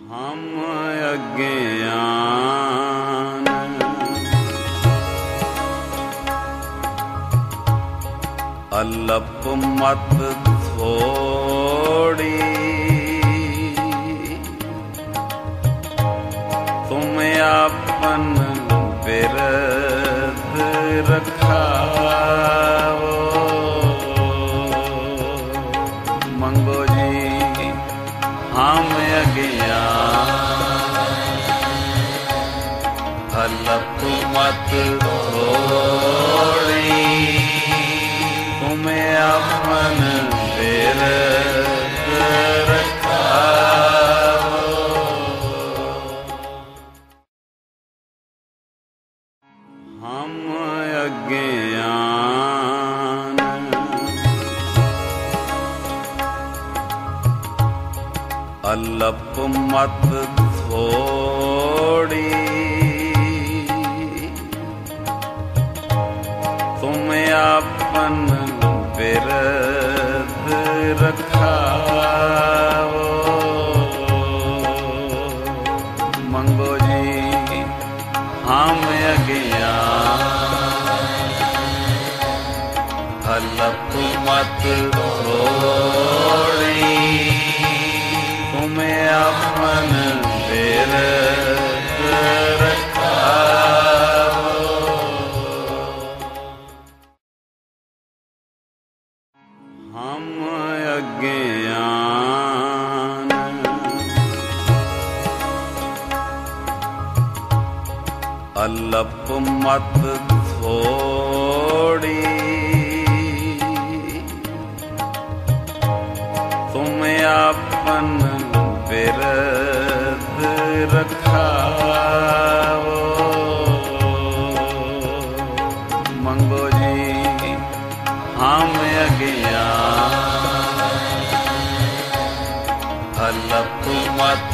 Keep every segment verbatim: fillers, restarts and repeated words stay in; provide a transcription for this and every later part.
हम अज्ञान अल्प मत थोड़ी, तुम आपन बिरद रखावो। मंगो जी हम अज्ञान अल्प मत थोड़ी, तुम अपन बिरद रखावो। हम अज्ञान अल्प मत थोड़ी, तुम आपन बिरद रखावो। मंगो जी हम अज्ञान अल्प मत थोड़ी, तुम अपन बिरद रखावो। हम अज्ञान अल्प मत थोड़ी, तुम आपन बिरद रखावो। मंगो जी हम अज्ञान अल्प मत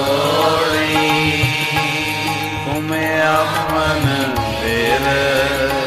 थोड़ी, तुम अपन बिरद